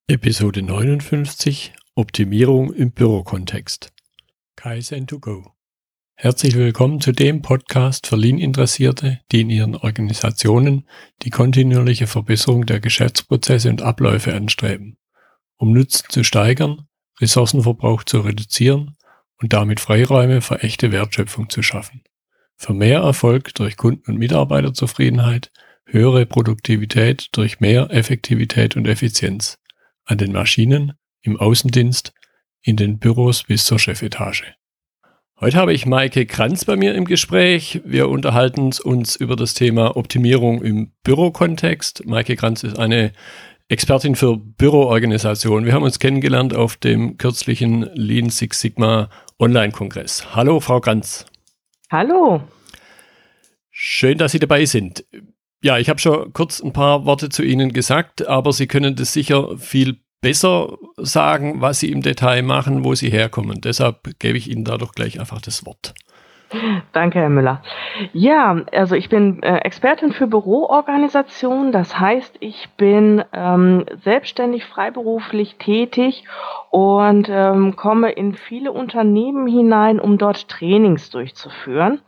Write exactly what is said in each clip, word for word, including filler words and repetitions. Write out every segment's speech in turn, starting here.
Episode neunundfünfzig Optimierung im Bürokontext. Kaizen to go. Herzlich willkommen zu dem Podcast für Lean-Interessierte, die in ihren Organisationen die kontinuierliche Verbesserung der Geschäftsprozesse und Abläufe anstreben, um Nutzen zu steigern, Ressourcenverbrauch zu reduzieren und damit Freiräume für echte Wertschöpfung zu schaffen. Für mehr Erfolg durch Kunden- und Mitarbeiterzufriedenheit, höhere Produktivität durch mehr Effektivität und Effizienz. An den Maschinen, im Außendienst, in den Büros bis zur Chefetage. Heute habe ich Maike Kranz bei mir im Gespräch. Wir unterhalten uns über das Thema Optimierung im Bürokontext. Maike Kranz ist eine Expertin für Büroorganisation. Wir haben uns kennengelernt auf dem kürzlichen Lean Six Sigma Online-Kongress. Hallo, Frau Kranz. Hallo. Schön, dass Sie dabei sind. Ja, ich habe schon kurz ein paar Worte zu Ihnen gesagt, aber Sie können das sicher viel besser sagen, was Sie im Detail machen, wo Sie herkommen. Deshalb gebe ich Ihnen da doch gleich einfach das Wort. Danke, Herr Müller. Ja, also ich bin äh, Expertin für Büroorganisation. Das heißt, ich bin ähm, selbstständig freiberuflich tätig und ähm, komme in viele Unternehmen hinein, um dort Trainings durchzuführen.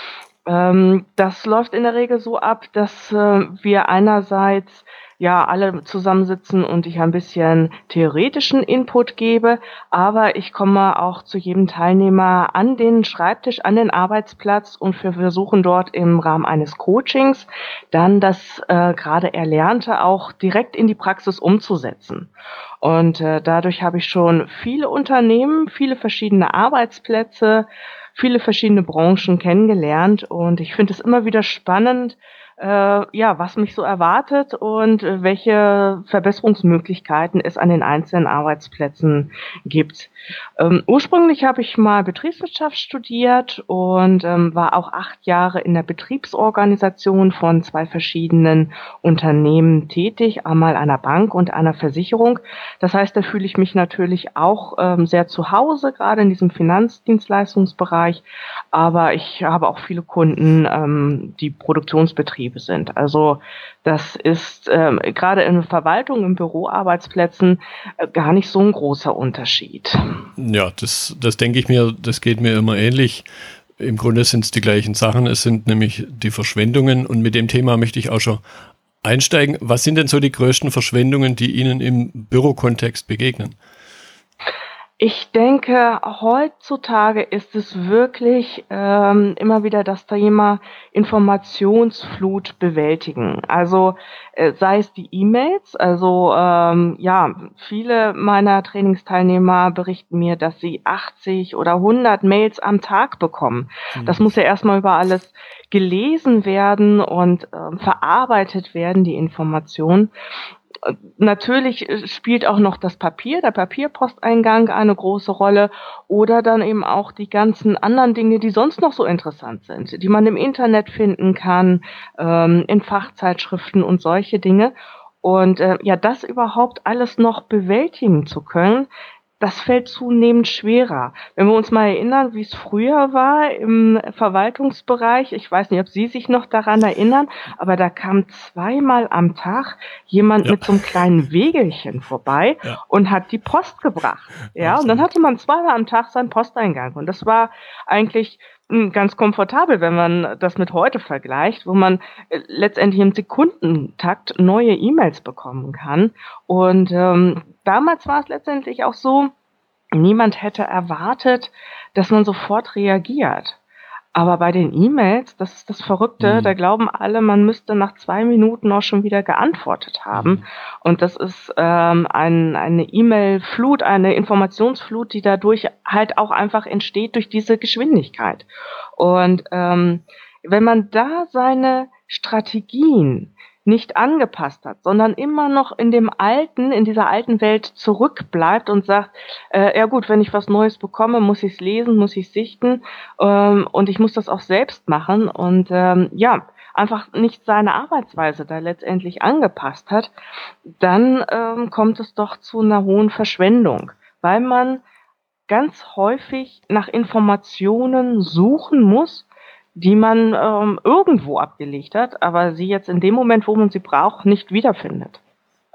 Das läuft in der Regel so ab, dass äh, wir einerseits ja alle zusammensitzen und ich ein bisschen theoretischen Input gebe, aber ich komme auch zu jedem Teilnehmer an den Schreibtisch, an den Arbeitsplatz und wir versuchen dort im Rahmen eines Coachings dann das äh, gerade Erlernte auch direkt in die Praxis umzusetzen. Und äh, dadurch habe ich schon viele Unternehmen, viele verschiedene Arbeitsplätze, viele verschiedene Branchen kennengelernt und ich finde es immer wieder spannend, äh, ja, was mich so erwartet und äh, welche Verbesserungsmöglichkeiten es an den einzelnen Arbeitsplätzen gibt. Ähm, ursprünglich habe ich mal Betriebswirtschaft studiert und ähm, war auch acht Jahre in der Betriebsorganisation von zwei verschiedenen Unternehmen tätig, einmal einer Bank und einer Versicherung. Das heißt, da fühle ich mich natürlich auch ähm, sehr zu Hause, gerade in diesem Finanzdienstleistungsbereich, aber ich habe auch viele Kunden, ähm, die Produktionsbetriebe sind. Also das ist ähm, gerade in Verwaltung, in Büroarbeitsplätzen äh, gar nicht so ein großer Unterschied. Ja, das, das denke ich mir, das geht mir immer ähnlich. Im Grunde sind es die gleichen Sachen. Es sind nämlich die Verschwendungen und mit dem Thema möchte ich auch schon einsteigen. Was sind denn so die größten Verschwendungen, die Ihnen im Bürokontext begegnen? Ich denke, heutzutage ist es wirklich ähm, immer wieder das Thema Informationsflut bewältigen. Also äh, sei es die E-Mails, also ähm, ja, viele meiner Trainingsteilnehmer berichten mir, dass sie achtzig oder hundert Mails am Tag bekommen. Mhm. Das muss ja erstmal über alles gelesen werden und äh, verarbeitet werden, die Information. Natürlich spielt auch noch das Papier, der Papierposteingang eine große Rolle oder dann eben auch die ganzen anderen Dinge, die sonst noch so interessant sind, die man im Internet finden kann, ähm, in Fachzeitschriften und solche Dinge. Und äh, ja, das überhaupt alles noch bewältigen zu können, das fällt zunehmend schwerer. Wenn wir uns mal erinnern, wie es früher war im Verwaltungsbereich, ich weiß nicht, ob Sie sich noch daran erinnern, aber da kam zweimal am Tag jemand ja. mit so einem kleinen Wägelchen vorbei ja. und hat die Post gebracht. Ja, und dann hatte man zweimal am Tag seinen Posteingang. Und das war eigentlich ganz komfortabel, wenn man das mit heute vergleicht, wo man letztendlich im Sekundentakt neue E-Mails bekommen kann. Und ähm, damals war es letztendlich auch so, niemand hätte erwartet, dass man sofort reagiert. Aber bei den E-Mails, das ist das Verrückte, mhm. da glauben alle, man müsste nach zwei Minuten auch schon wieder geantwortet haben. Mhm. Und das ist ähm, ein, eine E-Mail-Flut, eine Informationsflut, die dadurch halt auch einfach entsteht durch diese Geschwindigkeit. Und ähm, wenn man da seine Strategien nicht angepasst hat, sondern immer noch in dem alten, in dieser alten Welt zurückbleibt und sagt, äh, ja gut, wenn ich was Neues bekomme, muss ich es lesen, muss ich es sichten ähm, und ich muss das auch selbst machen und ähm, ja, einfach nicht seine Arbeitsweise da letztendlich angepasst hat, dann ähm, kommt es doch zu einer hohen Verschwendung, weil man ganz häufig nach Informationen suchen muss, die man ähm, irgendwo abgelegt hat, aber sie jetzt in dem Moment, wo man sie braucht, nicht wiederfindet.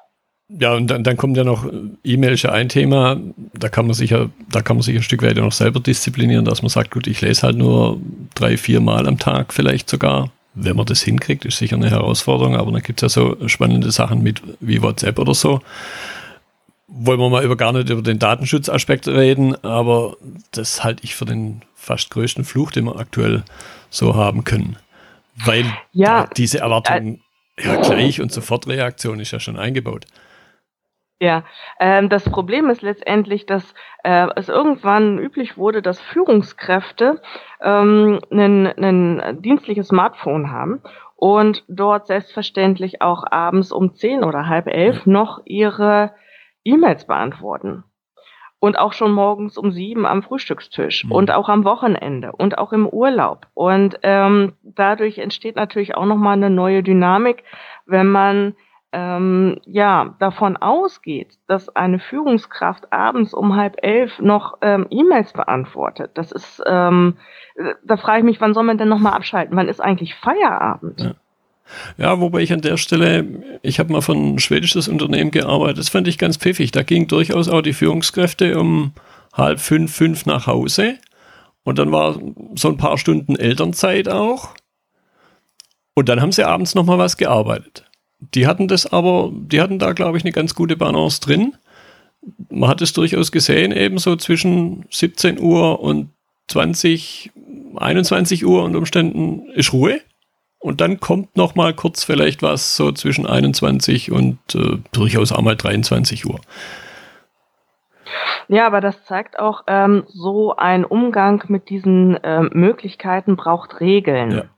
Ja, und dann, dann kommt ja noch E-Mail ist ja ein Thema, da kann man sich ja, da kann man sich ein Stück weit noch selber disziplinieren, dass man sagt, gut, ich lese halt nur drei, vier Mal am Tag vielleicht sogar. Wenn man das hinkriegt, ist sicher eine Herausforderung, aber dann gibt es ja so spannende Sachen mit wie WhatsApp oder so. Wollen wir mal über gar nicht über den Datenschutzaspekt reden, aber das halte ich für den fast größten Fluch, den wir aktuell so haben können. Weil Ja, diese Erwartung, äh, ja, gleich und Sofortreaktion ist ja schon eingebaut. Ja, ähm, das Problem ist letztendlich, dass äh, es irgendwann üblich wurde, dass Führungskräfte ähm, ein, ein dienstliches Smartphone haben und dort selbstverständlich auch abends um zehn oder halb elf noch ihre E-Mails beantworten. Und auch schon morgens um sieben am Frühstückstisch Mhm. und auch am Wochenende und auch im Urlaub. Und ähm, dadurch entsteht natürlich auch nochmal eine neue Dynamik, wenn man ähm, ja davon ausgeht, dass eine Führungskraft abends um halb elf noch ähm, E-Mails beantwortet. Das ist, ähm, da frage ich mich, wann soll man denn nochmal abschalten? Wann ist eigentlich Feierabend? Ja. Ja, wobei ich an der Stelle, ich habe mal für ein schwedisches Unternehmen gearbeitet, das fand ich ganz pfiffig. Da gingen durchaus auch die Führungskräfte um halb fünf, fünf nach Hause und dann war so ein paar Stunden Elternzeit auch und dann haben sie abends nochmal was gearbeitet. Die hatten das aber, die hatten da, glaube ich, eine ganz gute Balance drin. Man hat es durchaus gesehen, eben so zwischen siebzehn Uhr und zwanzig, einundzwanzig Uhr unter Umständen ist Ruhe. Und dann kommt noch mal kurz vielleicht was so zwischen einundzwanzig und äh, durchaus auch mal dreiundzwanzig Uhr. Ja, aber das zeigt auch, ähm, so ein Umgang mit diesen ähm, Möglichkeiten braucht Regeln. Ja.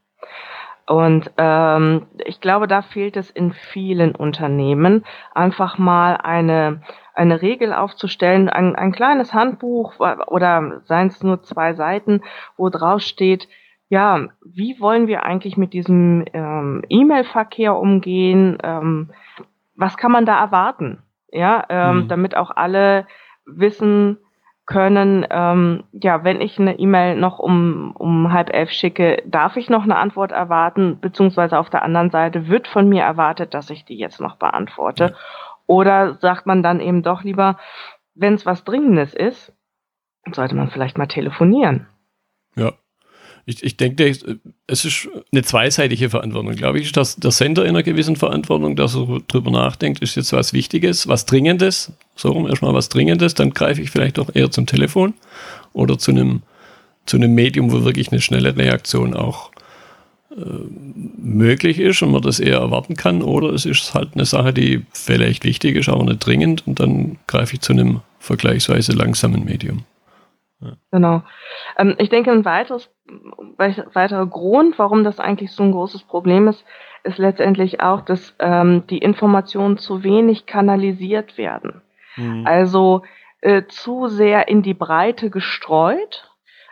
Und ähm, ich glaube, da fehlt es in vielen Unternehmen, einfach mal eine eine Regel aufzustellen, ein, ein kleines Handbuch oder seien es nur zwei Seiten, wo drauf steht, ja, wie wollen wir eigentlich mit diesem ähm, E-Mail-Verkehr umgehen? Ähm, was kann man da erwarten? Ja, ähm, Mhm. damit auch alle wissen können, ähm, ja, wenn ich eine E-Mail noch um, um halb elf schicke, darf ich noch eine Antwort erwarten, beziehungsweise auf der anderen Seite wird von mir erwartet, dass ich die jetzt noch beantworte. Ja. Oder sagt man dann eben doch lieber, wenn es was Dringendes ist, sollte man vielleicht mal telefonieren. Ja. Ich, ich denke, es ist eine zweiseitige Verantwortung, glaube ich. Dass der Sender in einer gewissen Verantwortung, dass er drüber nachdenkt, ist jetzt was Wichtiges, was Dringendes, so rum erstmal was Dringendes, dann greife ich vielleicht auch eher zum Telefon oder zu einem, zu einem Medium, wo wirklich eine schnelle Reaktion auch äh, möglich ist und man das eher erwarten kann. Oder es ist halt eine Sache, die vielleicht wichtig ist, aber nicht dringend und dann greife ich zu einem vergleichsweise langsamen Medium. Ja. Genau. Ähm, ich denke, ein weiteres, weiterer Grund, warum das eigentlich so ein großes Problem ist, ist letztendlich auch, dass ähm, die Informationen zu wenig kanalisiert werden. Mhm. Also äh, zu sehr in die Breite gestreut.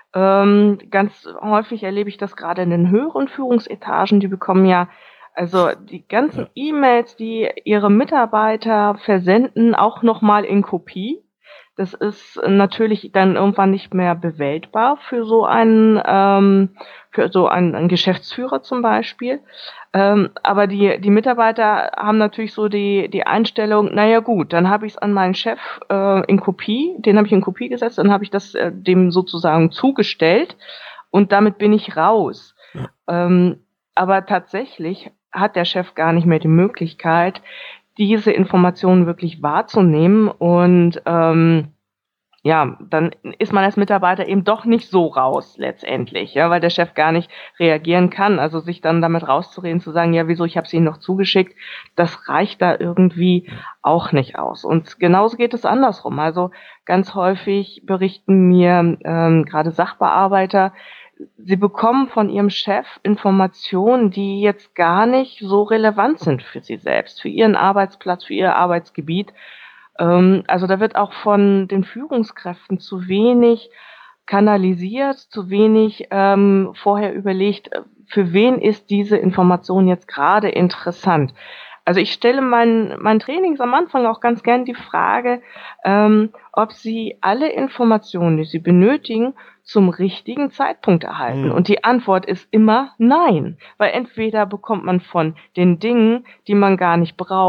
Ähm, ganz häufig erlebe ich das gerade in den höheren Führungsetagen, die bekommen ja also die ganzen ja. E-Mails, die ihre Mitarbeiter versenden, auch nochmal in Kopie. Das ist natürlich dann irgendwann nicht mehr bewältbar für so einen, ähm, für so einen, einen Geschäftsführer zum Beispiel. Ähm, aber die, die Mitarbeiter haben natürlich so die, die Einstellung, naja gut, dann habe ich es an meinen Chef äh, in Kopie, den habe ich in Kopie gesetzt, dann habe ich das äh, dem sozusagen zugestellt und damit bin ich raus. Ja. Ähm, aber tatsächlich hat der Chef gar nicht mehr die Möglichkeit, diese Informationen wirklich wahrzunehmen und ähm, ja, dann ist man als Mitarbeiter eben doch nicht so raus letztendlich, ja, weil der Chef gar nicht reagieren kann. Also sich dann damit rauszureden, zu sagen, ja, wieso, ich habe es Ihnen noch zugeschickt, das reicht da irgendwie auch nicht aus. Und genauso geht es andersrum. Also ganz häufig berichten mir ähm, gerade Sachbearbeiter, sie bekommen von ihrem Chef Informationen, die jetzt gar nicht so relevant sind für sie selbst, für ihren Arbeitsplatz, für ihr Arbeitsgebiet. Ähm, also da wird auch von den Führungskräften zu wenig kanalisiert, zu wenig ähm, vorher überlegt, für wen ist diese Information jetzt gerade interessant. Also ich stelle meinen meinen Trainings am Anfang auch ganz gern die Frage, ähm, ob sie alle Informationen, die sie benötigen, zum richtigen Zeitpunkt erhalten. Mhm. Und die Antwort ist immer nein, weil entweder bekommt man von den Dingen, die man gar nicht braucht,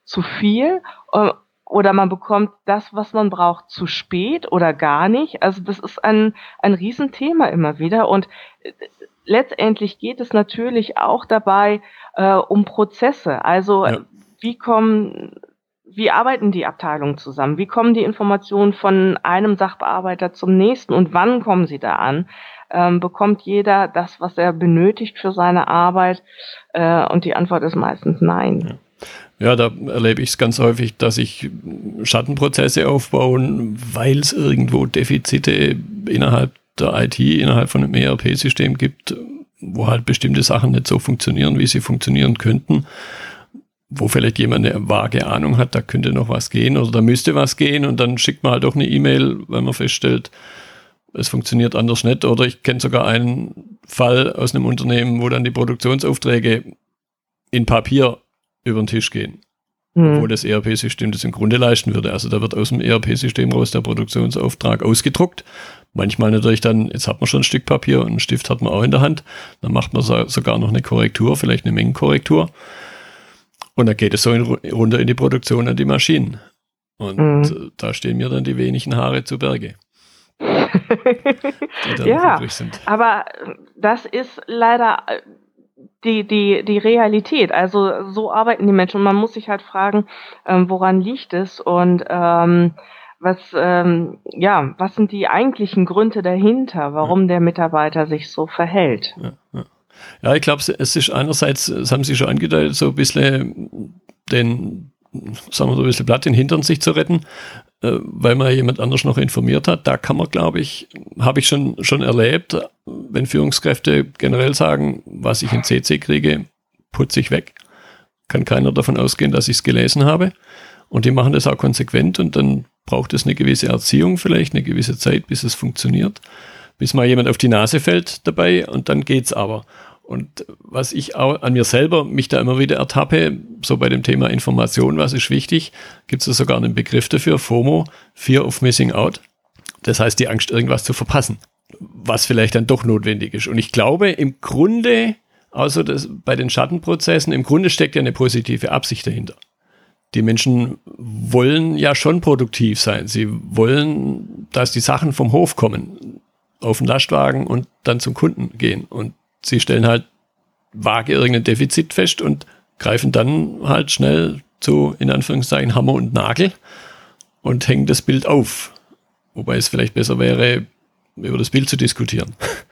zu viel äh, oder man bekommt das, was man braucht, zu spät oder gar nicht. Also das ist ein, ein Riesenthema immer wieder und äh, letztendlich geht es natürlich auch dabei äh, um Prozesse. Also Ja. wie kommen, wie arbeiten die Abteilungen zusammen? Wie kommen die Informationen von einem Sachbearbeiter zum nächsten und wann kommen sie da an? Ähm, bekommt jeder das, was er benötigt für seine Arbeit? Äh, und die Antwort ist meistens nein. Ja, ja, da erlebe ich es ganz häufig, dass sich Schattenprozesse aufbauen, weil es irgendwo Defizite innerhalb der I T, innerhalb von einem E R P-System gibt, wo halt bestimmte Sachen nicht so funktionieren, wie sie funktionieren könnten, wo vielleicht jemand eine vage Ahnung hat, da könnte noch was gehen oder da müsste was gehen und dann schickt man halt doch eine E-Mail, weil man feststellt, es funktioniert anders nicht. Oder ich kenne sogar einen Fall aus einem Unternehmen, wo dann die Produktionsaufträge in Papier über den Tisch gehen, hm. wo das E R P-System das im Grunde leisten würde. Also da wird aus dem E R P-System raus der Produktionsauftrag ausgedruckt. Manchmal natürlich dann, jetzt hat man schon ein Stück Papier und einen Stift hat man auch in der Hand. Dann macht man so, sogar noch eine Korrektur, vielleicht eine Mengenkorrektur. Und dann geht es so in, runter in die Produktion an die Maschinen. Und mhm. da stehen mir dann die wenigen Haare zu Berge. Die dann ja, übrig sind. Aber das ist leider die, die, die Realität. Also so arbeiten die Menschen. Und man muss sich halt fragen, ähm, woran liegt es? Und ähm, was, ähm, ja, was sind die eigentlichen Gründe dahinter, warum ja. der Mitarbeiter sich so verhält? Ja, ja. Ja, ich glaube, es ist einerseits, das haben Sie schon angedeutet, so ein bisschen den, sagen wir so ein bisschen Blatt in den Hintern sich zu retten, äh, weil man jemand anders noch informiert hat. Da kann man, glaube ich, habe ich schon, schon erlebt, wenn Führungskräfte generell sagen, was ich in C C kriege, putze ich weg. Kann keiner davon ausgehen, dass ich es gelesen habe. Und die machen das auch konsequent und dann braucht es eine gewisse Erziehung, vielleicht eine gewisse Zeit, bis es funktioniert. Bis mal jemand auf die Nase fällt dabei und dann geht's aber. Und was ich auch an mir selber mich da immer wieder ertappe, so bei dem Thema Information, was ist wichtig, gibt es sogar einen Begriff dafür, FOMO, Fear of Missing Out. Das heißt, die Angst, irgendwas zu verpassen, was vielleicht dann doch notwendig ist. Und ich glaube, im Grunde, also das, bei den Schattenprozessen, im Grunde steckt ja eine positive Absicht dahinter. Die Menschen wollen ja schon produktiv sein. Sie wollen, dass die Sachen vom Hof kommen, auf den Lastwagen und dann zum Kunden gehen. Und sie stellen halt vage irgendein Defizit fest und greifen dann halt schnell zu, in Anführungszeichen, Hammer und Nagel und hängen das Bild auf. Wobei es vielleicht besser wäre, über das Bild zu diskutieren.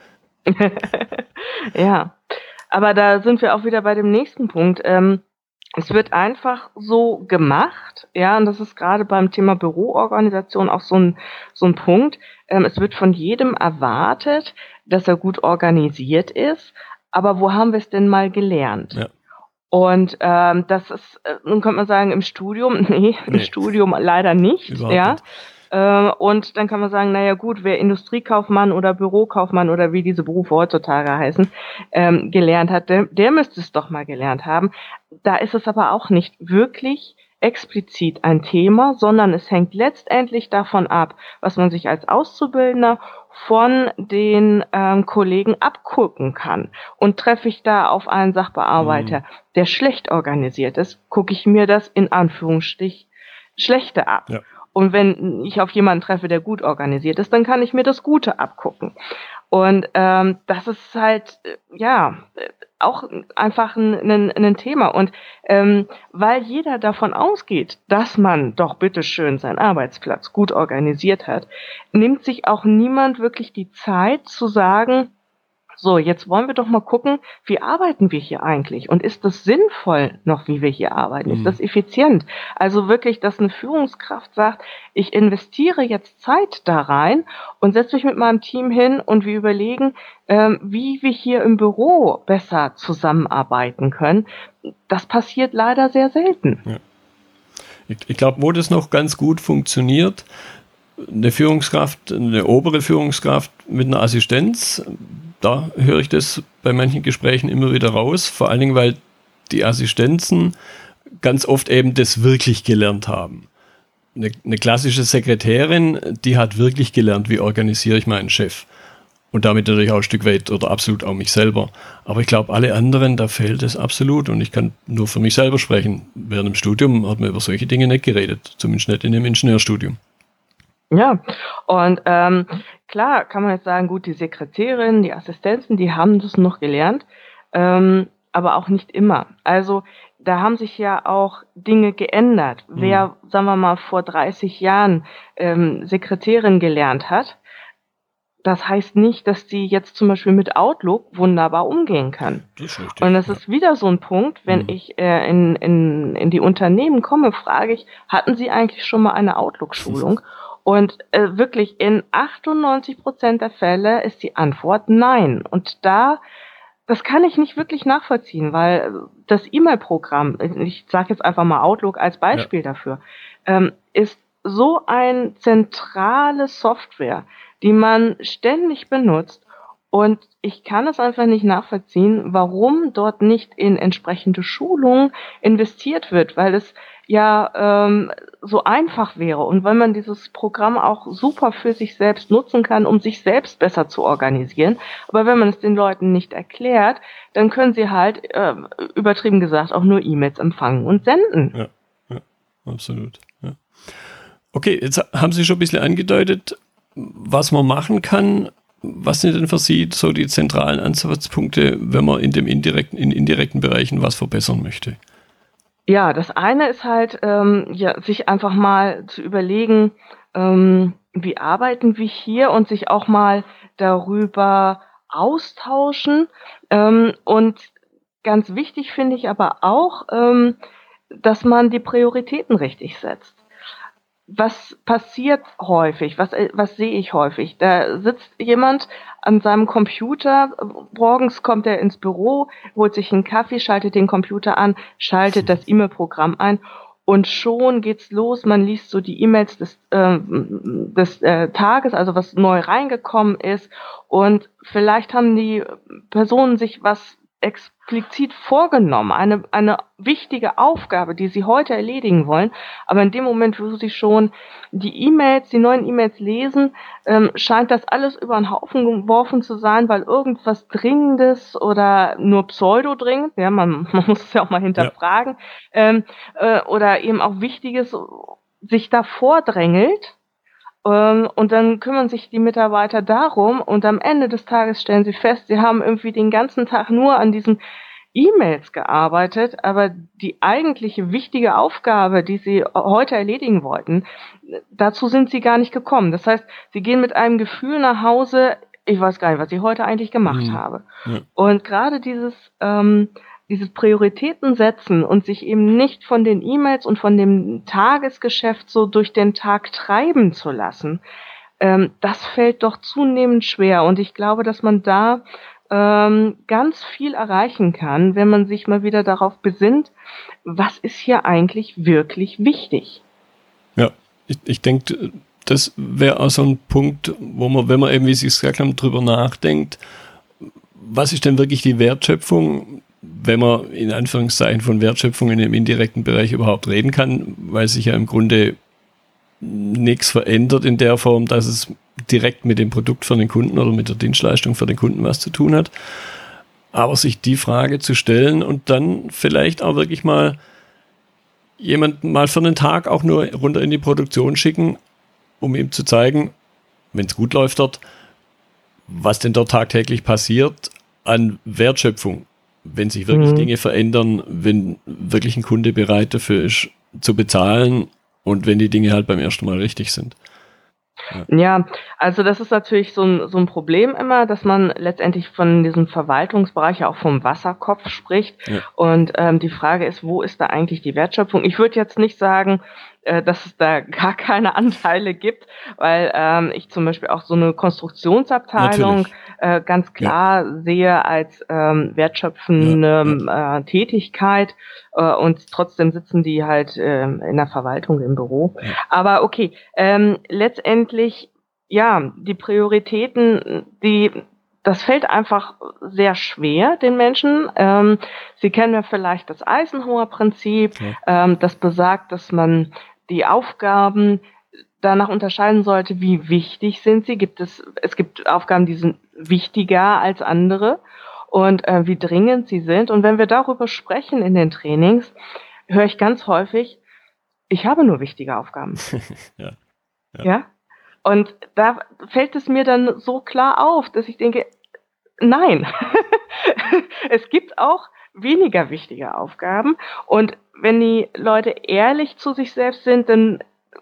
Ja, aber da sind wir auch wieder bei dem nächsten Punkt. Ähm, es wird einfach so gemacht, ja, und das ist gerade beim Thema Büroorganisation auch so ein, so ein Punkt. Ähm, es wird von jedem erwartet, dass er gut organisiert ist, aber wo haben wir es denn mal gelernt? Ja. Und ähm, das ist, äh, nun könnte man sagen, im Studium, nee, im nee. Studium leider nicht, Überhaupt ja. Nicht. Äh, und dann kann man sagen, naja gut, wer Industriekaufmann oder Bürokaufmann oder wie diese Berufe heutzutage heißen, ähm, gelernt hat, der, der müsste es doch mal gelernt haben. Da ist es aber auch nicht wirklich explizit ein Thema, sondern es hängt letztendlich davon ab, was man sich als Auszubildender von den ähm, Kollegen abgucken kann. Und treffe ich da auf einen Sachbearbeiter, mhm. der schlecht organisiert ist, gucke ich mir das in Anführungsstrich schlechte ab. Ja. Und wenn ich auf jemanden treffe, der gut organisiert ist, dann kann ich mir das Gute abgucken. Und ähm, das ist halt, ja, auch einfach ein, ein, ein Thema. Und ähm, weil jeder davon ausgeht, dass man doch bitteschön seinen Arbeitsplatz gut organisiert hat, nimmt sich auch niemand wirklich die Zeit zu sagen, so, jetzt wollen wir doch mal gucken, wie arbeiten wir hier eigentlich? Und ist das sinnvoll noch, wie wir hier arbeiten? Mhm. Ist das effizient? Also wirklich, dass eine Führungskraft sagt, ich investiere jetzt Zeit da rein und setze mich mit meinem Team hin und wir überlegen, ähm, wie wir hier im Büro besser zusammenarbeiten können. Das passiert leider sehr selten. Ja. Ich, ich glaube, wo das noch ganz gut funktioniert, eine Führungskraft, eine obere Führungskraft mit einer Assistenz, da höre ich das bei manchen Gesprächen immer wieder raus, vor allen Dingen, weil die Assistenzen ganz oft eben das wirklich gelernt haben. Eine, eine klassische Sekretärin, die hat wirklich gelernt, wie organisiere ich meinen Chef. Und damit natürlich auch ein Stück weit oder absolut auch mich selber. Aber ich glaube, alle anderen, da fehlt es absolut. Und ich kann nur für mich selber sprechen. Während dem Studium hat man über solche Dinge nicht geredet. Zumindest nicht in dem Ingenieurstudium. Ja, und ähm, klar kann man jetzt sagen, gut, die Sekretärinnen, die Assistenzen, die haben das noch gelernt, ähm, aber auch nicht immer. Also da haben sich ja auch Dinge geändert. Mhm. Wer, sagen wir mal, vor dreißig Jahren ähm, Sekretärin gelernt hat, das heißt nicht, dass die jetzt zum Beispiel mit Outlook wunderbar umgehen kann. Das ist richtig, und das ja. ist wieder so ein Punkt, wenn mhm. ich äh, in, in, in die Unternehmen komme, frage ich, hatten Sie eigentlich schon mal eine Outlook-Schulung? Und äh, wirklich in achtundneunzig Prozent der Fälle ist die Antwort nein. Und da, das kann ich nicht wirklich nachvollziehen, weil das E-Mail-Programm, ich sage jetzt einfach mal Outlook als Beispiel ja. dafür, ähm, ist so ein zentrale Software, die man ständig benutzt. Und ich kann es einfach nicht nachvollziehen, warum dort nicht in entsprechende Schulungen investiert wird, weil es ja ähm, so einfach wäre und weil man dieses Programm auch super für sich selbst nutzen kann, um sich selbst besser zu organisieren. Aber wenn man es den Leuten nicht erklärt, dann können sie halt, äh, übertrieben gesagt, auch nur E-Mails empfangen und senden. Ja, ja, absolut. Ja. Okay, jetzt haben Sie schon ein bisschen angedeutet, was man machen kann. Was sind denn für Sie so die zentralen Ansatzpunkte, wenn man in dem indirekten, in indirekten Bereichen was verbessern möchte? Ja, das eine ist halt, ähm, ja, sich einfach mal zu überlegen, ähm, wie arbeiten wir hier und sich auch mal darüber austauschen. Ähm, und ganz wichtig finde ich aber auch, ähm, dass man die Prioritäten richtig setzt. Was passiert häufig? Was, was sehe ich häufig? Da sitzt jemand an seinem Computer, morgens kommt er ins Büro, holt sich einen Kaffee, schaltet den Computer an, schaltet das E-Mail-Programm ein und schon geht's los. Man liest so die E-Mails des, äh, des äh, Tages, also was neu reingekommen ist, und vielleicht haben die Personen sich was explizit vorgenommen, eine, eine wichtige Aufgabe, die sie heute erledigen wollen, aber in dem Moment, wo sie schon die E-Mails, die neuen E-Mails lesen, ähm, scheint das alles über den Haufen geworfen zu sein, weil irgendwas Dringendes oder nur pseudo-dringend, ja, man, man muss es ja auch mal hinterfragen, ja. ähm, äh, oder eben auch Wichtiges sich da vordrängelt. Und dann kümmern sich die Mitarbeiter darum und am Ende des Tages stellen sie fest, sie haben irgendwie den ganzen Tag nur an diesen E-Mails gearbeitet, aber die eigentliche wichtige Aufgabe, die sie heute erledigen wollten, dazu sind sie gar nicht gekommen. Das heißt, sie gehen mit einem Gefühl nach Hause, ich weiß gar nicht, was ich heute eigentlich gemacht mhm. habe. Ja. Und gerade dieses ähm, dieses Prioritäten setzen und sich eben nicht von den E-Mails und von dem Tagesgeschäft so durch den Tag treiben zu lassen, ähm, das fällt doch zunehmend schwer. Und ich glaube, dass man da ähm, ganz viel erreichen kann, wenn man sich mal wieder darauf besinnt, was ist hier eigentlich wirklich wichtig. Ja, ich, ich denke, das wäre auch so ein Punkt, wo man, wenn man eben, wie Sie es gesagt haben, drüber nachdenkt, was ist denn wirklich die Wertschöpfung, wenn man in Anführungszeichen von Wertschöpfung in dem indirekten Bereich überhaupt reden kann, weil sich ja im Grunde nichts verändert in der Form, dass es direkt mit dem Produkt für den Kunden oder mit der Dienstleistung für den Kunden was zu tun hat. Aber sich die Frage zu stellen und dann vielleicht auch wirklich mal jemanden mal für einen Tag auch nur runter in die Produktion schicken, um ihm zu zeigen, wenn es gut läuft dort, was denn dort tagtäglich passiert an Wertschöpfung. Wenn sich wirklich mhm. Dinge verändern, wenn wirklich ein Kunde bereit dafür ist, zu bezahlen und wenn die Dinge halt beim ersten Mal richtig sind. Ja, ja, also das ist natürlich so ein, so ein Problem immer, dass man letztendlich von diesem Verwaltungsbereich, ja auch vom Wasserkopf spricht. Ja. Und ähm, die Frage ist, wo ist da eigentlich die Wertschöpfung? Ich würde jetzt nicht sagen, äh, dass es da gar keine Anteile gibt, weil ähm, ich zum Beispiel auch so eine Konstruktionsabteilung äh, ganz klar ja. sehe als ähm, wertschöpfende ja, ja. Äh, Tätigkeit, äh, und trotzdem sitzen die halt äh, in der Verwaltung im Büro. Ja. Aber okay, ähm, letztendlich, ja, die Prioritäten, die das fällt einfach sehr schwer den Menschen. Ähm, Sie kennen ja vielleicht das Eisenhower-Prinzip, ja. ähm, das besagt, dass man die Aufgaben danach unterscheiden sollte, wie wichtig sind sie. Gibt es, es gibt Aufgaben, die sind wichtiger als andere und äh, wie dringend sie sind. Und wenn wir darüber sprechen in den Trainings, höre ich ganz häufig, ich habe nur wichtige Aufgaben. ja. Ja. ja. Und da fällt es mir dann so klar auf, dass ich denke, nein, es gibt auch weniger wichtige Aufgaben. Und wenn die Leute ehrlich zu sich selbst sind, dann,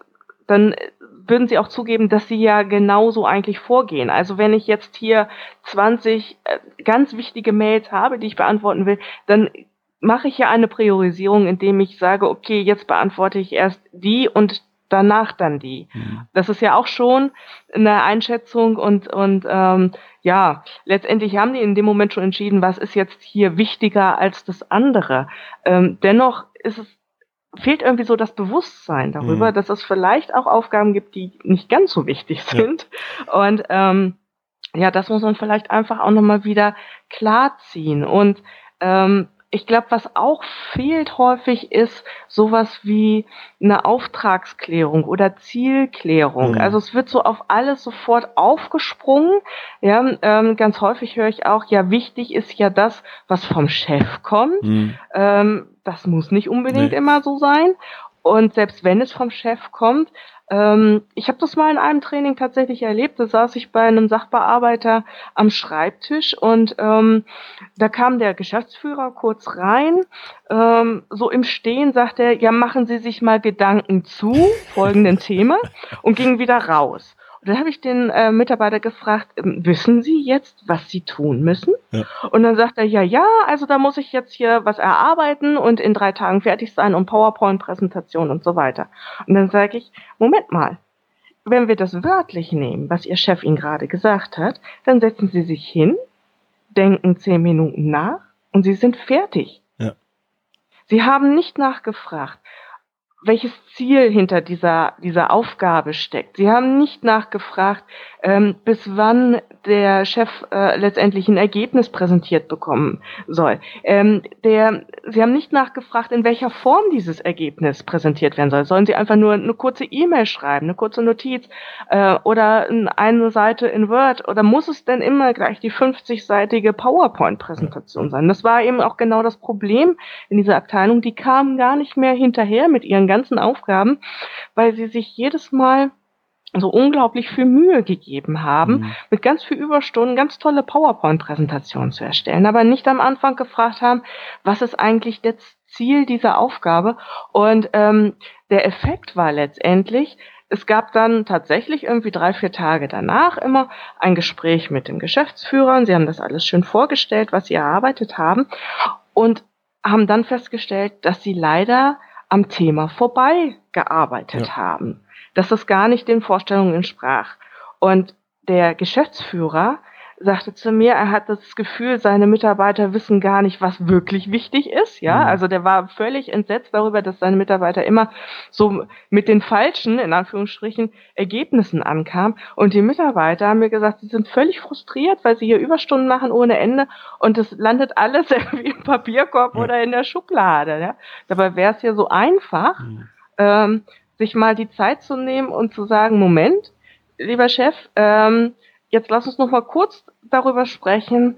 dann würden sie auch zugeben, dass sie ja genauso eigentlich vorgehen. Also wenn ich jetzt hier zwanzig ganz wichtige Mails habe, die ich beantworten will, dann mache ich ja eine Priorisierung, indem ich sage, okay, jetzt beantworte ich erst die und danach dann die. Mhm. Das ist ja auch schon eine Einschätzung und, und ähm, ja, letztendlich haben die in dem Moment schon entschieden, was ist jetzt hier wichtiger als das andere. Ähm, dennoch ist es, fehlt irgendwie so das Bewusstsein darüber, mhm. dass es vielleicht auch Aufgaben gibt, die nicht ganz so wichtig sind. Ja. Und ähm, ja, das muss man vielleicht einfach auch nochmal wieder klarziehen. Und ähm, ich glaube, was auch fehlt häufig ist sowas wie eine Auftragsklärung oder Zielklärung. Mhm. Also es wird so auf alles sofort aufgesprungen. Ja, ähm, ganz häufig höre ich auch, ja, wichtig ist ja das, was vom Chef kommt. Mhm. Ähm, das muss nicht unbedingt nee. immer so sein. Und selbst wenn es vom Chef kommt, ähm, ich habe das mal in einem Training tatsächlich erlebt, da saß ich bei einem Sachbearbeiter am Schreibtisch und ähm, da kam der Geschäftsführer kurz rein, ähm, so im Stehen sagt er, ja, machen Sie sich mal Gedanken zu folgenden Thema und ging wieder raus. Und dann habe ich den äh, Mitarbeiter gefragt, wissen Sie jetzt, was Sie tun müssen? Ja. Und dann sagt er, ja, ja, also da muss ich jetzt hier was erarbeiten und in drei Tagen fertig sein und PowerPoint-Präsentation und so weiter. Und dann sage ich, Moment mal, wenn wir das wörtlich nehmen, was Ihr Chef Ihnen gerade gesagt hat, dann setzen Sie sich hin, denken zehn Minuten nach und Sie sind fertig. Ja. Sie haben nicht nachgefragt, welches Ziel hinter dieser dieser Aufgabe steckt. Sie haben nicht nachgefragt, ähm, bis wann der Chef äh, letztendlich ein Ergebnis präsentiert bekommen soll. Ähm, der, Sie haben nicht nachgefragt, in welcher Form dieses Ergebnis präsentiert werden soll. Sollen Sie einfach nur eine kurze E-Mail schreiben, eine kurze Notiz äh, oder eine Seite in Word? Oder muss es denn immer gleich die fünfzigseitige PowerPoint-Präsentation sein? Das war eben auch genau das Problem in dieser Abteilung. Die kamen gar nicht mehr hinterher mit ihren ganzen Aufgaben, weil sie sich jedes Mal so unglaublich viel Mühe gegeben haben, mhm. mit ganz viel Überstunden ganz tolle PowerPoint-Präsentationen zu erstellen, aber nicht am Anfang gefragt haben, was ist eigentlich das Ziel dieser Aufgabe? Und ähm, der Effekt war letztendlich, es gab dann tatsächlich irgendwie drei, vier Tage danach immer ein Gespräch mit dem Geschäftsführer und sie haben das alles schön vorgestellt, was sie erarbeitet haben und haben dann festgestellt, dass sie leider am Thema vorbei gearbeitet ja. haben, dass das gar nicht den Vorstellungen entsprach. Und der Geschäftsführer sagte zu mir, er hat das Gefühl, seine Mitarbeiter wissen gar nicht, was wirklich wichtig ist. Ja, mhm. also der war völlig entsetzt darüber, dass seine Mitarbeiter immer so mit den falschen, in Anführungsstrichen, Ergebnissen ankamen. Und die Mitarbeiter haben mir gesagt, sie sind völlig frustriert, weil sie hier Überstunden machen ohne Ende und das landet alles irgendwie im Papierkorb ja. oder in der Schublade. Ja? Dabei wäre es ja so einfach, mhm. ähm, sich mal die Zeit zu nehmen und zu sagen, Moment, lieber Chef, ähm, jetzt lass uns noch mal kurz darüber sprechen,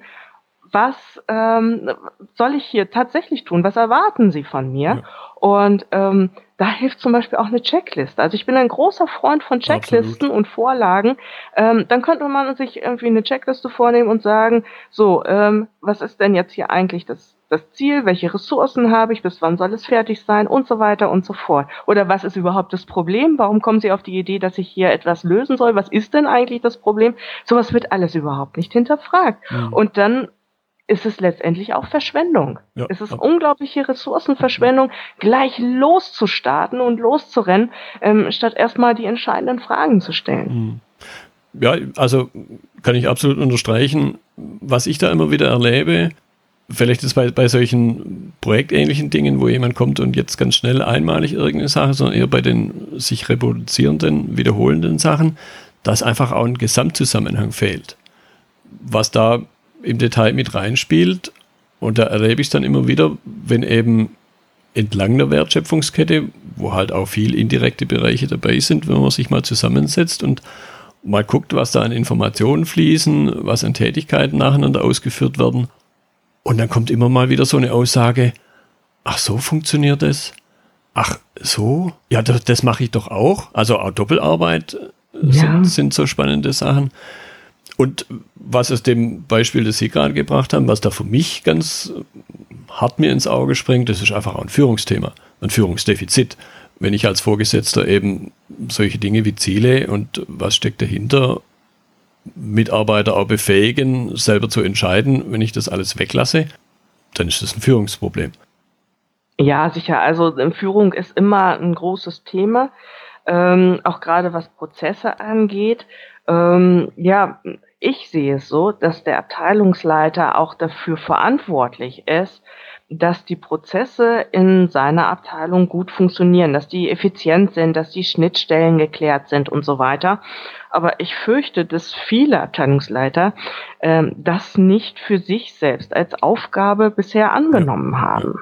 was ähm, soll ich hier tatsächlich tun? Was erwarten Sie von mir? Ja. Und ähm, da hilft zum Beispiel auch eine Checkliste. Also ich bin ein großer Freund von Checklisten Absolut. Und Vorlagen. Ähm, dann könnte man sich irgendwie eine Checkliste vornehmen und sagen, so, ähm, was ist denn jetzt hier eigentlich das, das Ziel? Welche Ressourcen habe ich? Bis wann soll es fertig sein? Und so weiter und so fort. Oder was ist überhaupt das Problem? Warum kommen Sie auf die Idee, dass ich hier etwas lösen soll? Was ist denn eigentlich das Problem? Sowas wird alles überhaupt nicht hinterfragt. Mhm. Und dann ist es letztendlich auch Verschwendung. Ja. Es ist unglaubliche Ressourcenverschwendung, gleich loszustarten und loszurennen, ähm, statt erstmal die entscheidenden Fragen zu stellen. Ja, also kann ich absolut unterstreichen, was ich da immer wieder erlebe, vielleicht ist bei, bei solchen projektähnlichen Dingen, wo jemand kommt und jetzt ganz schnell einmalig irgendeine Sache, sondern eher bei den sich reproduzierenden, wiederholenden Sachen, dass einfach auch ein Gesamtzusammenhang fehlt. Was da im Detail mit reinspielt. Und da erlebe ich es dann immer wieder, wenn eben entlang der Wertschöpfungskette, wo halt auch viel indirekte Bereiche dabei sind, wenn man sich mal zusammensetzt und mal guckt, was da an Informationen fließen, was an Tätigkeiten nacheinander ausgeführt werden. Und dann kommt immer mal wieder so eine Aussage, ach, so funktioniert es. Ach, so? Ja, das, das mache ich doch auch. Also auch Doppelarbeit ja. sind, sind so spannende Sachen. Und was aus dem Beispiel, das Sie gerade gebracht haben, was da für mich ganz hart mir ins Auge springt, das ist einfach auch ein Führungsthema, ein Führungsdefizit. Wenn ich als Vorgesetzter eben solche Dinge wie Ziele und was steckt dahinter, Mitarbeiter auch befähigen, selber zu entscheiden, wenn ich das alles weglasse, dann ist das ein Führungsproblem. Ja, sicher. Also Führung ist immer ein großes Thema, ähm, auch gerade was Prozesse angeht. Ähm, ja, ich sehe es so, dass der Abteilungsleiter auch dafür verantwortlich ist, dass die Prozesse in seiner Abteilung gut funktionieren, dass die effizient sind, dass die Schnittstellen geklärt sind und so weiter. Aber ich fürchte, dass viele Abteilungsleiter ähm, das nicht für sich selbst als Aufgabe bisher angenommen ja. haben.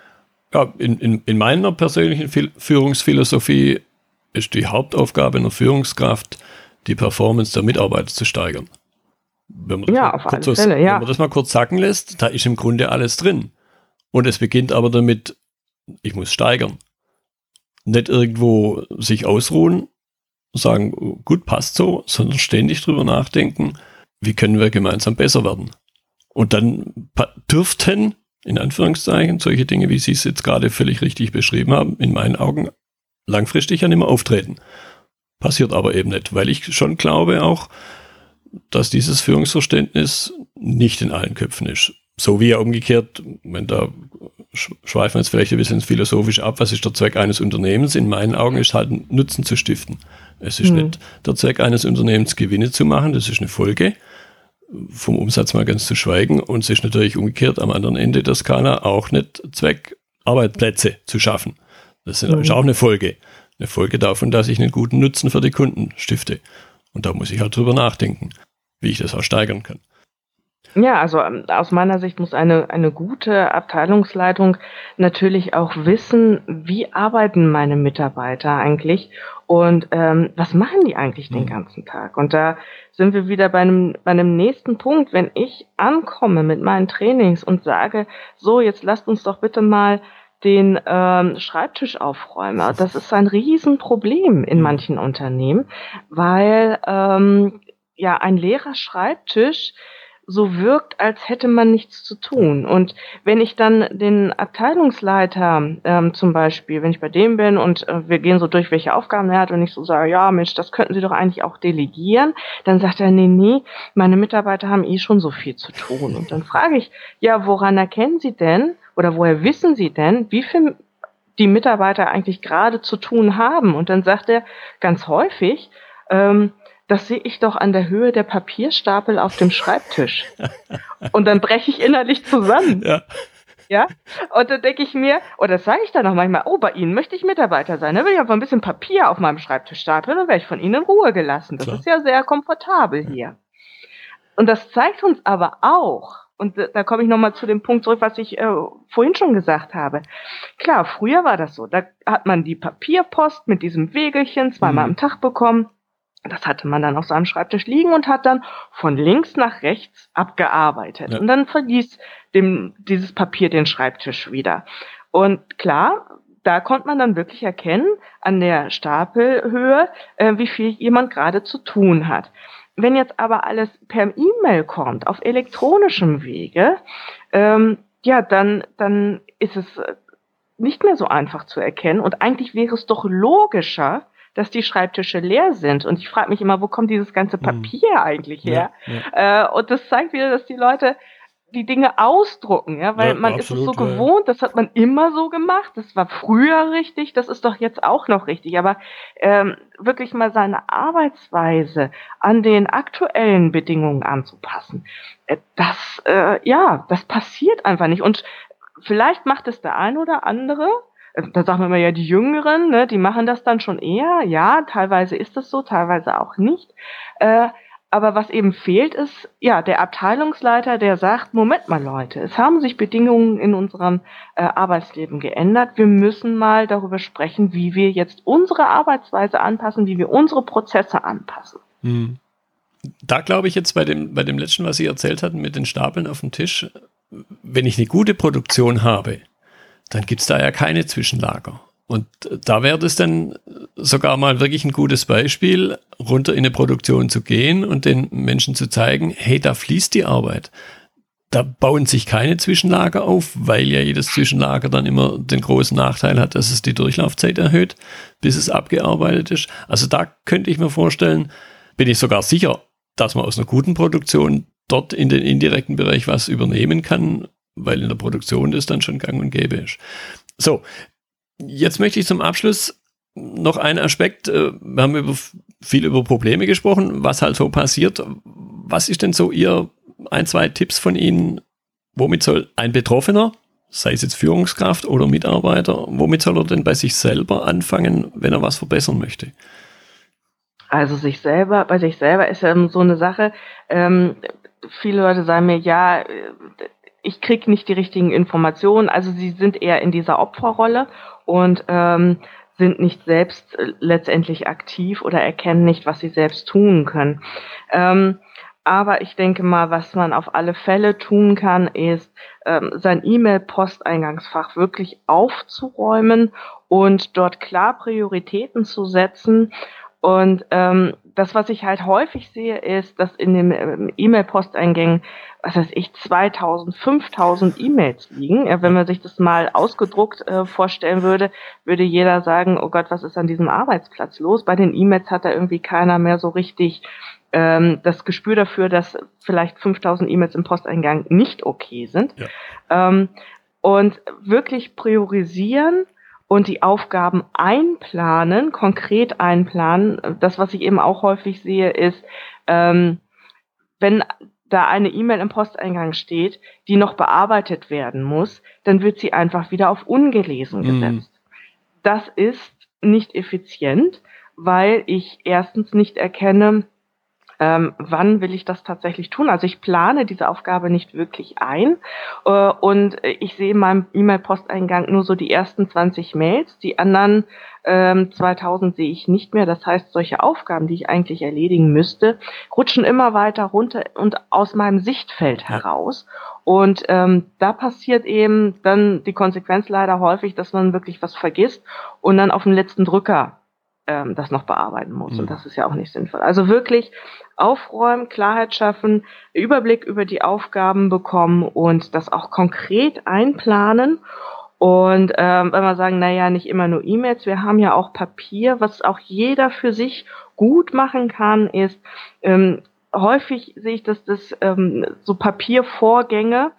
Ja, in, in, in meiner persönlichen Führungsphilosophie ist die Hauptaufgabe einer Führungskraft, die Performance der Mitarbeiter zu steigern. Wenn man das, ja, mal, auf kurz alle Fälle, ja. wenn man das mal kurz sacken lässt, da ist im Grunde alles drin. Und es beginnt aber damit, ich muss steigern. Nicht irgendwo sich ausruhen, sagen, gut, passt so, sondern ständig drüber nachdenken, wie können wir gemeinsam besser werden. Und dann dürften, in Anführungszeichen, solche Dinge, wie Sie es jetzt gerade völlig richtig beschrieben haben, in meinen Augen langfristig ja nicht mehr auftreten. Passiert aber eben nicht, weil ich schon glaube auch, dass dieses Führungsverständnis nicht in allen Köpfen ist. So wie ja umgekehrt, wenn da schweifen wir jetzt vielleicht ein bisschen philosophisch ab, was ist der Zweck eines Unternehmens? In meinen Augen ist halt Nutzen zu stiften. Es ist mhm. nicht der Zweck eines Unternehmens, Gewinne zu machen, das ist eine Folge, vom Umsatz mal ganz zu schweigen. Und es ist natürlich umgekehrt am anderen Ende der Skala auch nicht Zweck, Arbeitsplätze zu schaffen. Das ist mhm. auch eine Folge. Eine Folge davon, dass ich einen guten Nutzen für die Kunden stifte. Und da muss ich halt drüber nachdenken, wie ich das auch steigern kann. Ja, also aus meiner Sicht muss eine, eine gute Abteilungsleitung natürlich auch wissen, wie arbeiten meine Mitarbeiter eigentlich und ähm, was machen die eigentlich den ganzen Tag. Und da sind wir wieder bei einem, bei einem nächsten Punkt. Wenn ich ankomme mit meinen Trainings und sage, so, jetzt lasst uns doch bitte mal den ähm, Schreibtisch aufräumen. Das ist ein Riesenproblem in manchen Unternehmen, weil ähm, ja ein leerer Schreibtisch so wirkt, als hätte man nichts zu tun. Und wenn ich dann den Abteilungsleiter ähm, zum Beispiel, wenn ich bei dem bin und äh, wir gehen so durch, welche Aufgaben er hat und ich so sage, ja Mensch, das könnten Sie doch eigentlich auch delegieren, dann sagt er, nee, nee, meine Mitarbeiter haben eh schon so viel zu tun. Und dann frage ich, ja, woran erkennen Sie denn oder woher wissen Sie denn, wie viel die Mitarbeiter eigentlich gerade zu tun haben? Und dann sagt er ganz häufig, ähm, das sehe ich doch an der Höhe der Papierstapel auf dem Schreibtisch. Und dann breche ich innerlich zusammen. Ja. Ja? Und dann denke ich mir, oder das sage ich dann auch manchmal, oh, bei Ihnen möchte ich Mitarbeiter sein. Da will ich einfach ein bisschen Papier auf meinem Schreibtisch stapeln, dann werde ich von Ihnen in Ruhe gelassen. Das Klar. ist ja sehr komfortabel hier. Und das zeigt uns aber auch, und da komme ich nochmal zu dem Punkt zurück, was ich äh, vorhin schon gesagt habe. Klar, früher war das so. Da hat man die Papierpost mit diesem Wägelchen zweimal mhm. am Tag bekommen. Das hatte man dann auf seinem Schreibtisch liegen und hat dann von links nach rechts abgearbeitet. Ja. Und dann verließ dem, dieses Papier den Schreibtisch wieder. Und klar, da konnte man dann wirklich erkennen, an der Stapelhöhe, äh, wie viel jemand gerade zu tun hat. Wenn jetzt aber alles per E-Mail kommt, auf elektronischem Wege, ähm, ja, dann, dann ist es nicht mehr so einfach zu erkennen. Und eigentlich wäre es doch logischer, dass die Schreibtische leer sind. Und ich frage mich immer, wo kommt dieses ganze Papier hm. eigentlich her? Ja, ja. Äh, und das zeigt wieder, dass die Leute die Dinge ausdrucken, ja, weil ja, man absolut, ist es so ja. gewohnt, das hat man immer so gemacht, das war früher richtig, das ist doch jetzt auch noch richtig, aber ähm, wirklich mal seine Arbeitsweise an den aktuellen Bedingungen anzupassen, äh, das, äh, ja, das passiert einfach nicht. Und vielleicht macht es der ein oder andere, da sagen wir immer ja, die Jüngeren, ne, die machen das dann schon eher. Ja, teilweise ist das so, teilweise auch nicht. Äh, Aber was eben fehlt, ist ja der Abteilungsleiter, der sagt, Moment mal Leute, es haben sich Bedingungen in unserem äh, Arbeitsleben geändert. Wir müssen mal darüber sprechen, wie wir jetzt unsere Arbeitsweise anpassen, wie wir unsere Prozesse anpassen. Hm. Da glaube ich jetzt bei dem, bei dem letzten, was Sie erzählt hatten, mit den Stapeln auf dem Tisch, wenn ich eine gute Produktion habe, dann gibt es da ja keine Zwischenlager. Und da wäre das dann sogar mal wirklich ein gutes Beispiel, runter in eine Produktion zu gehen und den Menschen zu zeigen, hey, da fließt die Arbeit. Da bauen sich keine Zwischenlager auf, weil ja jedes Zwischenlager dann immer den großen Nachteil hat, dass es die Durchlaufzeit erhöht, bis es abgearbeitet ist. Also da könnte ich mir vorstellen, bin ich sogar sicher, dass man aus einer guten Produktion dort in den indirekten Bereich was übernehmen kann, weil in der Produktion das dann schon gang und gäbe ist. So, jetzt möchte ich zum Abschluss noch einen Aspekt, wir haben über, viel über Probleme gesprochen, was halt so passiert. Was ist denn so Ihr ein, zwei Tipps von Ihnen, womit soll ein Betroffener, sei es jetzt Führungskraft oder Mitarbeiter, womit soll er denn bei sich selber anfangen, wenn er was verbessern möchte? Also sich selber, bei sich selber ist ja so eine Sache, ähm, viele Leute sagen mir, ja, ich kriege nicht die richtigen Informationen, also sie sind eher in dieser Opferrolle und ähm, sind nicht selbst äh, letztendlich aktiv oder erkennen nicht, was sie selbst tun können. Ähm, aber ich denke mal, was man auf alle Fälle tun kann, ist, ähm, sein E-Mail-Posteingangsfach wirklich aufzuräumen und dort klar Prioritäten zu setzen. Und ähm, das, was ich halt häufig sehe, ist, dass in den ähm, E-Mail-Posteingängen, was weiß ich, zweitausend, fünftausend E-Mails liegen. Ja, wenn man sich das mal ausgedruckt äh, vorstellen würde, würde jeder sagen, oh Gott, was ist an diesem Arbeitsplatz los? Bei den E-Mails hat da irgendwie keiner mehr so richtig ähm, das Gespür dafür, dass vielleicht fünftausend E-Mails im Posteingang nicht okay sind. Ja. Ähm, und wirklich priorisieren und die Aufgaben einplanen, konkret einplanen. Das, was ich eben auch häufig sehe, ist, ähm, wenn da eine E-Mail im Posteingang steht, die noch bearbeitet werden muss, dann wird sie einfach wieder auf ungelesen gesetzt. Mm. Das ist nicht effizient, weil ich erstens nicht erkenne, Ähm, wann will ich das tatsächlich tun? Also ich plane diese Aufgabe nicht wirklich ein äh, und ich sehe in meinem E-Mail-Posteingang nur so die ersten zwanzig Mails, die anderen ähm, zweitausend sehe ich nicht mehr. Das heißt, solche Aufgaben, die ich eigentlich erledigen müsste, rutschen immer weiter runter und aus meinem Sichtfeld heraus. Und ähm, da passiert eben dann die Konsequenz leider häufig, dass man wirklich was vergisst und dann auf den letzten Drücker ähm, das noch bearbeiten muss. Mhm. Und das ist ja auch nicht sinnvoll. Also wirklich aufräumen, Klarheit schaffen, Überblick über die Aufgaben bekommen und das auch konkret einplanen. Und ähm, wenn wir sagen, naja, nicht immer nur E-Mails, wir haben ja auch Papier, was auch jeder für sich gut machen kann, ist, ähm, häufig sehe ich, dass das ähm, so Papiervorgänge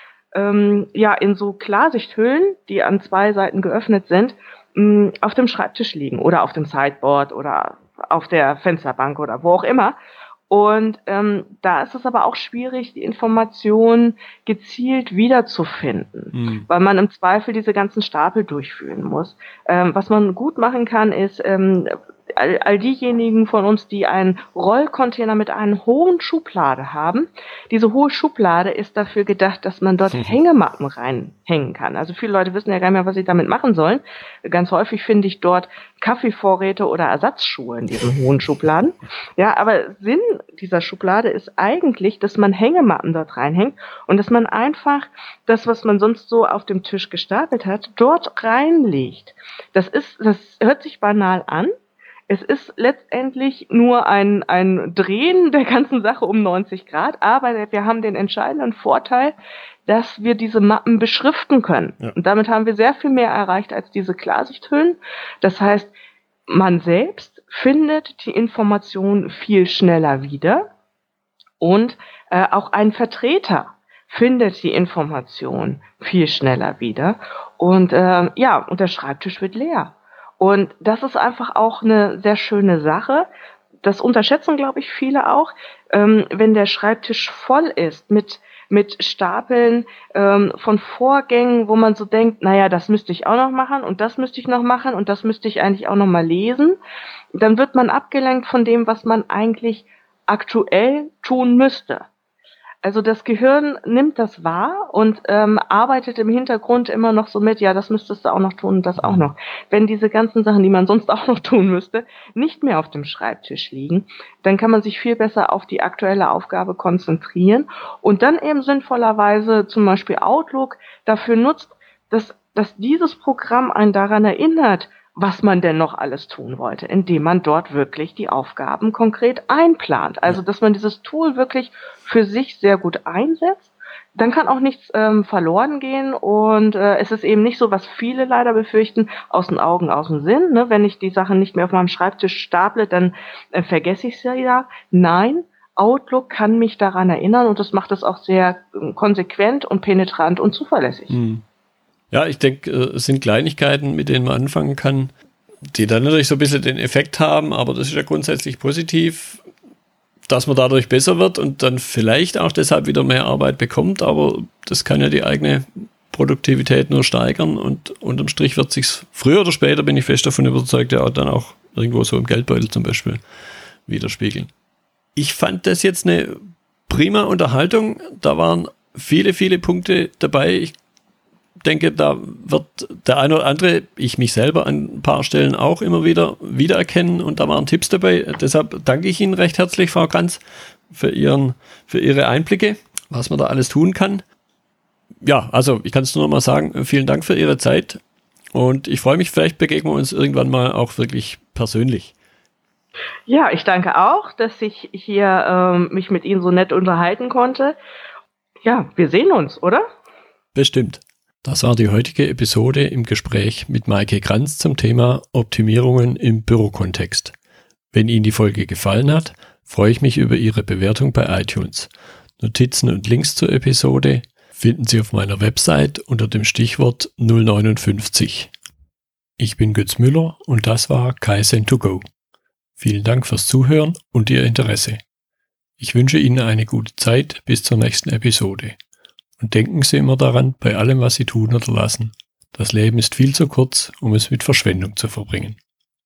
ähm, ja in so Klarsichthüllen, die an zwei Seiten geöffnet sind, mh, auf dem Schreibtisch liegen oder auf dem Sideboard oder auf der Fensterbank oder wo auch immer. Und ähm, da ist es aber auch schwierig, die Informationen gezielt wiederzufinden, mhm. weil man im Zweifel diese ganzen Stapel durchführen muss. Ähm, was man gut machen kann, ist ähm, all, all diejenigen von uns, die einen Rollcontainer mit einer hohen Schublade haben. Diese hohe Schublade ist dafür gedacht, dass man dort mhm. Hängemappen reinhängen kann. Also viele Leute wissen ja gar nicht mehr, was sie damit machen sollen. Ganz häufig finde ich dort Kaffeevorräte oder Ersatzschuhe in diesen hohen Schubladen. Ja, aber Sinn dieser Schublade ist eigentlich, dass man Hängemappen dort reinhängt und dass man einfach das, was man sonst so auf dem Tisch gestapelt hat, dort reinlegt. Das ist, das hört sich banal an. Es ist letztendlich nur ein, ein Drehen der ganzen Sache um neunzig Grad, aber wir haben den entscheidenden Vorteil, dass wir diese Mappen beschriften können. Ja. Und damit haben wir sehr viel mehr erreicht als diese Klarsichthüllen. Das heißt, man selbst findet die Information viel schneller wieder und äh, auch ein Vertreter findet die Information viel schneller wieder und äh, ja, und der Schreibtisch wird leer. Und das ist einfach auch eine sehr schöne Sache. Das unterschätzen, glaube ich, viele auch. Ähm, wenn der Schreibtisch voll ist mit mit Stapeln ähm, von Vorgängen, wo man so denkt, naja, das müsste ich auch noch machen und das müsste ich noch machen und das müsste ich eigentlich auch noch mal lesen, dann wird man abgelenkt von dem, was man eigentlich aktuell tun müsste. Also das Gehirn nimmt das wahr und ähm, arbeitet im Hintergrund immer noch so mit, ja, das müsstest du auch noch tun und das auch noch. Wenn diese ganzen Sachen, die man sonst auch noch tun müsste, nicht mehr auf dem Schreibtisch liegen, dann kann man sich viel besser auf die aktuelle Aufgabe konzentrieren und dann eben sinnvollerweise zum Beispiel Outlook dafür nutzt, dass, dass dieses Programm einen daran erinnert, was man denn noch alles tun wollte, indem man dort wirklich die Aufgaben konkret einplant. Also, dass man dieses Tool wirklich für sich sehr gut einsetzt. Dann kann auch nichts ähm, verloren gehen und äh, es ist eben nicht so, was viele leider befürchten, aus den Augen, aus dem Sinn. Ne? Wenn ich die Sachen nicht mehr auf meinem Schreibtisch staple, dann äh, vergesse ich sie ja. Nein, Outlook kann mich daran erinnern und das macht es auch sehr äh, konsequent und penetrant und zuverlässig. Hm. Ja, ich denke, es sind Kleinigkeiten, mit denen man anfangen kann, die dann natürlich so ein bisschen den Effekt haben, aber das ist ja grundsätzlich positiv, dass man dadurch besser wird und dann vielleicht auch deshalb wieder mehr Arbeit bekommt, aber das kann ja die eigene Produktivität nur steigern und unterm Strich wird sich's früher oder später, bin ich fest davon überzeugt, ja dann auch irgendwo so im Geldbeutel zum Beispiel widerspiegeln. Ich fand das jetzt eine prima Unterhaltung, da waren viele, viele Punkte dabei. Ich denke, da wird der eine oder andere, ich mich selber an ein paar Stellen auch immer wieder wiedererkennen und da waren Tipps dabei. Deshalb danke ich Ihnen recht herzlich, Frau Kranz, für Ihren, für Ihre Einblicke, was man da alles tun kann. Ja, also ich kann es nur noch mal sagen, vielen Dank für Ihre Zeit und ich freue mich, vielleicht begegnen wir uns irgendwann mal auch wirklich persönlich. Ja, ich danke auch, dass ich hier ähm, mich mit Ihnen so nett unterhalten konnte. Ja, wir sehen uns, oder? Bestimmt. Das war die heutige Episode im Gespräch mit Maike Kranz zum Thema Optimierungen im Bürokontext. Wenn Ihnen die Folge gefallen hat, freue ich mich über Ihre Bewertung bei iTunes. Notizen und Links zur Episode finden Sie auf meiner Website unter dem Stichwort null neunundfünfzig. Ich bin Götz Müller und das war Kaizen to go. Vielen Dank fürs Zuhören und Ihr Interesse. Ich wünsche Ihnen eine gute Zeit bis zur nächsten Episode. Und denken Sie immer daran, bei allem, was Sie tun oder lassen. Das Leben ist viel zu kurz, um es mit Verschwendung zu verbringen.